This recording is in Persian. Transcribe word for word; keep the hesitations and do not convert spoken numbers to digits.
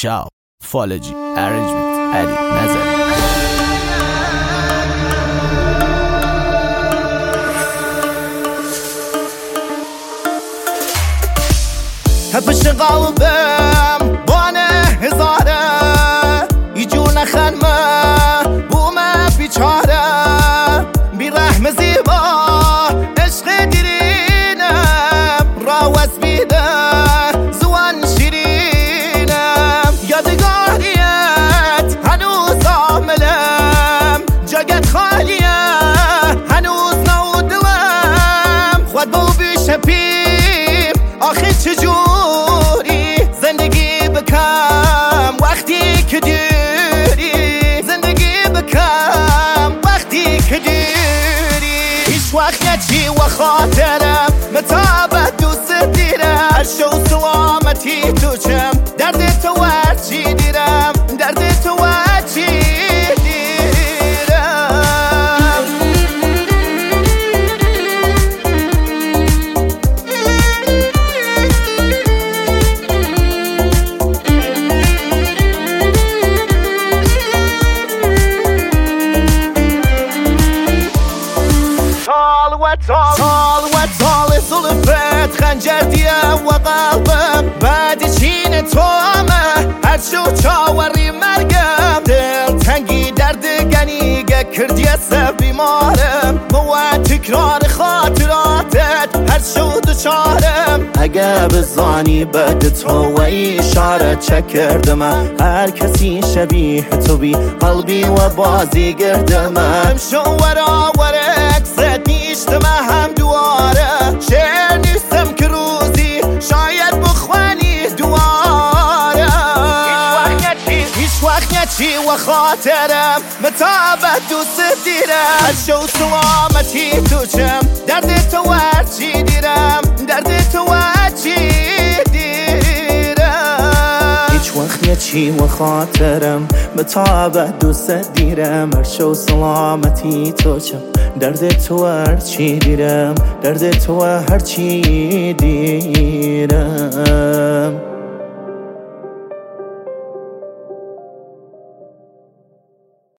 شاب فالجی ارنجمنت علی نظری پشت قلبم بانه هزاره ایجون خنمه بومه بیچاره بی رحم زیبا عشق دیرینم راوز بیده زوان شیرینم یادگاریت هنوز آملم جاگت خالیه هنوز نودلم خود بو بیشه پیم آخه چجوری زندگی بکم وقتی که دیری زندگی بکم وقتی که دیری هیچ وقت نچی و خاطرم متابت دوست دیرم هر شو سلامتی تو چم درد تو هرچی دیرم درد تو هرچی طال و طال ظلفت خنجر دیه و قلبم بعد چین تو همه هر شو چاوری مرگم دل تنگی درد گنیگه کردی سب بیمارم بوا تکرار خاطراتت هر شو دوچارم اگه بزانی بعد تو و اشاره چه کردم هر کسی شبیه تو بی قلبی و بازی گردم هم شو ورا ورکست نیشتم هم دواره شعر نیستم که روزی شاید بخوانی دواره هیچ وقت نچی و خاطرم متابت دوست دیرم هر شو سلامتی تو چم درد تو هرچی دیرم درد تو هرچی دیرم هیچ وقت نچی و خاطرم متابت دوست دیرم هر شو سلامتی تو چم درد تو هرچی دیرم درد تو هرچی دیرم